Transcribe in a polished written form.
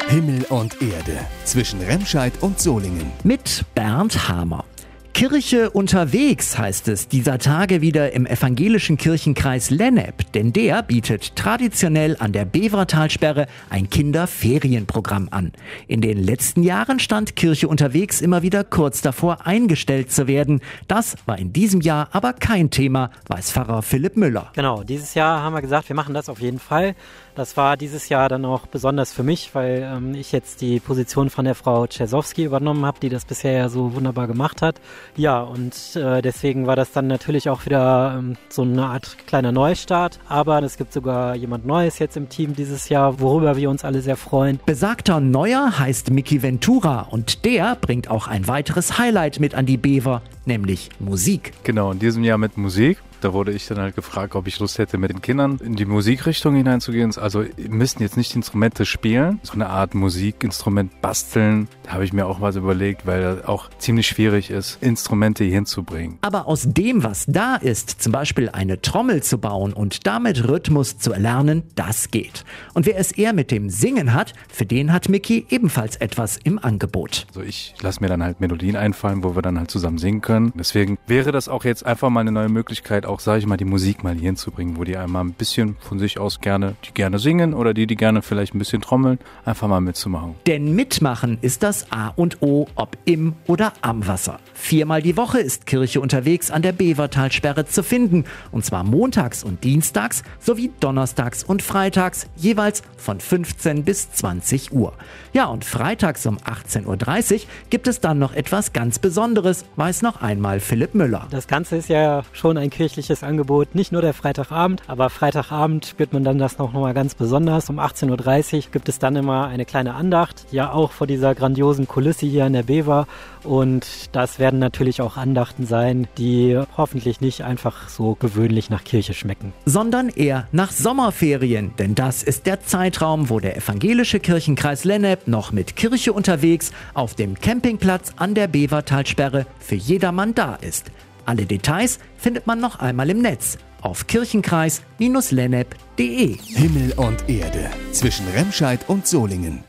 Himmel und Erde zwischen Remscheid und Solingen. Mit Bernd Hamer. Kirche unterwegs heißt es dieser Tage wieder im evangelischen Kirchenkreis Lennep, denn der bietet traditionell an der Bevertalsperre ein Kinderferienprogramm an. In den letzten Jahren stand Kirche unterwegs immer wieder kurz davor, eingestellt zu werden. Das war in diesem Jahr aber kein Thema, weiß Pfarrer Philipp Müller. Genau, dieses Jahr haben wir gesagt, wir machen das auf jeden Fall. Das war dieses Jahr dann auch besonders für mich, weil ich jetzt die Position von der Frau Czesowski übernommen habe, die das bisher ja so wunderbar gemacht hat. Ja, und deswegen war das dann natürlich auch wieder so eine Art kleiner Neustart. Aber es gibt sogar jemand Neues jetzt im Team dieses Jahr, worüber wir uns alle sehr freuen. Besagter Neuer heißt Mickey Ventura und der bringt auch ein weiteres Highlight mit an die Bever, nämlich Musik. Genau, in diesem Jahr mit Musik. Da wurde ich dann halt gefragt, ob ich Lust hätte, mit den Kindern in die Musikrichtung hineinzugehen. Also wir müssen jetzt nicht Instrumente spielen, so eine Art Musikinstrument basteln. Da habe ich mir auch was überlegt, weil das auch ziemlich schwierig ist, Instrumente hier hinzubringen. Aber aus dem, was da ist, zum Beispiel eine Trommel zu bauen und damit Rhythmus zu erlernen, das geht. Und wer es eher mit dem Singen hat, für den hat Mickey ebenfalls etwas im Angebot. Also ich lasse mir dann halt Melodien einfallen, wo wir dann halt zusammen singen können. Deswegen wäre das auch jetzt einfach mal eine neue Möglichkeit, auch, sage ich mal, die Musik mal hier hinzubringen, wo die einmal ein bisschen von sich aus gerne singen oder die gerne vielleicht ein bisschen trommeln, einfach mal mitzumachen. Denn mitmachen ist das A und O, ob im oder am Wasser. 4-mal die Woche ist Kirche unterwegs an der Bevertalsperre zu finden, und zwar montags und dienstags sowie donnerstags und freitags, jeweils von 15 bis 20 Uhr. Ja, und freitags um 18.30 Uhr gibt es dann noch etwas ganz Besonderes, weiß noch einmal Philipp Müller. Das Ganze ist ja schon ein kirchliches Angebot, nicht nur der Freitagabend, aber Freitagabend spürt man dann das noch mal ganz besonders. Um 18.30 Uhr gibt es dann immer eine kleine Andacht, ja auch vor dieser grandiosen Kulisse hier an der Bever. Und das werden natürlich auch Andachten sein, die hoffentlich nicht einfach so gewöhnlich nach Kirche schmecken. Sondern eher nach Sommerferien, denn das ist der Zeitraum, wo der evangelische Kirchenkreis Lennep noch mit Kirche unterwegs auf dem Campingplatz an der Bevertalsperre für jedermann da ist. Alle Details findet man noch einmal im Netz auf kirchenkreis-lennep.de. Himmel und Erde zwischen Remscheid und Solingen.